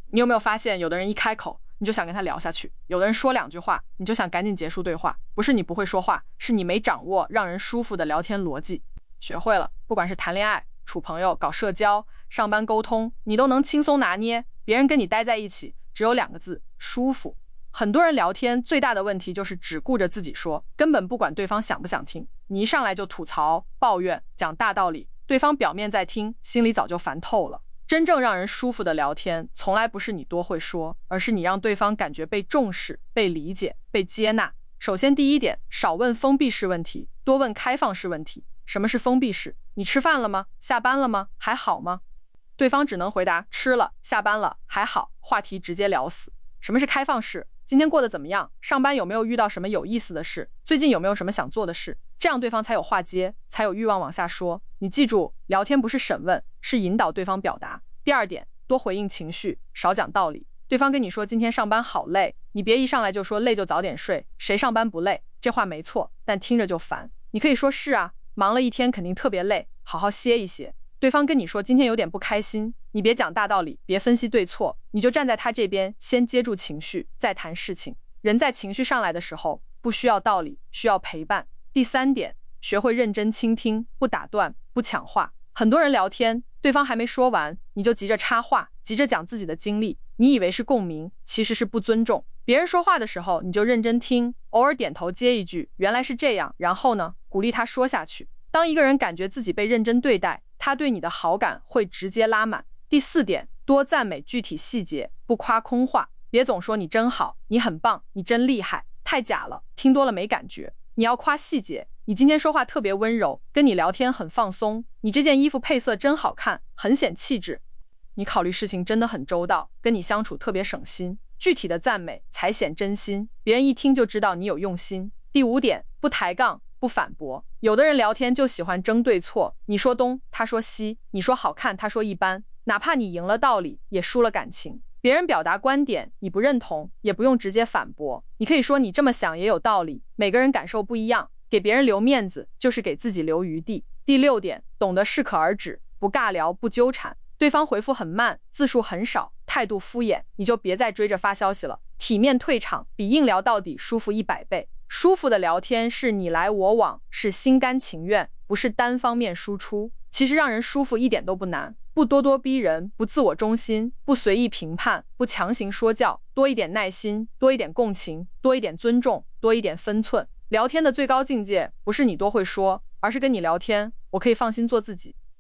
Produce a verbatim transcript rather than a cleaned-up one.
你有没有发现，有的人一开口你就想跟他聊下去，有的人说两句话你就想赶紧结束对话？不是你不会说话，是你没掌握让人舒服的聊天逻辑。学会了，不管是谈恋爱、处朋友、搞社交、上班沟通，你都能轻松拿捏。别人跟你待在一起只有两个字：舒服。很多人聊天最大的问题就是只顾着自己说，根本不管对方想不想听。你一上来就吐槽、抱怨、讲大道理，对方表面在听，心里早就烦透了。真正让人舒服的聊天，从来不是你多会说，而是你让对方感觉被重视、被理解、被接纳。首先第一点，少问封闭式问题，多问开放式问题。什么是封闭式？你吃饭了吗？下班了吗？还好吗？对方只能回答吃了、下班了、还好，话题直接聊死。什么是开放式？今天过得怎么样？上班有没有遇到什么有意思的事？最近有没有什么想做的事？这样对方才有话接，才有欲望往下说。你记住，聊天不是审问，是引导对方表达。第二点，多回应情绪，少讲道理。对方跟你说今天上班好累，你别一上来就说累就早点睡，谁上班不累？这话没错，但听着就烦。你可以说是啊，忙了一天肯定特别累，好好歇一歇。对方跟你说今天有点不开心，你别讲大道理，别分析对错，你就站在他这边，先接住情绪，再谈事情。人在情绪上来的时候，不需要道理，需要陪伴。第三点，学会认真倾听，不打断，不抢话。很多人聊天，对方还没说完，你就急着插话，急着讲自己的经历，你以为是共鸣，其实是不尊重。别人说话的时候，你就认真听，偶尔点头接一句，原来是这样，然后呢，鼓励他说下去。当一个人感觉自己被认真对待，他对你的好感会直接拉满。第四点，多赞美具体细节，不夸空话。别总说你真好，你很棒，你真厉害，太假了，听多了没感觉。你要夸细节，你今天说话特别温柔，跟你聊天很放松，你这件衣服配色真好看，很显气质。你考虑事情真的很周到，跟你相处特别省心。具体的赞美才显真心，别人一听就知道你有用心。第五点，不抬杠，不反驳。有的人聊天就喜欢争对错，你说东，他说西，你说好看，他说一般，哪怕你赢了道理，也输了感情。别人表达观点，你不认同，也不用直接反驳，你可以说你这么想也有道理，每个人感受不一样，给别人留面子，就是给自己留余地。第六点，懂得适可而止，不尬聊，不纠缠。对方回复很慢，字数很少，态度敷衍，你就别再追着发消息了，体面退场，比硬聊到底舒服一百倍。舒服的聊天是你来我往，是心甘情愿，不是单方面输出。其实让人舒服一点都不难，不咄咄逼人，不自我中心，不随意评判，不强行说教，多一点耐心，多一点共情，多一点尊重，多一点分寸。聊天的最高境界不是你多会说，而是跟你聊天，我可以放心做自己。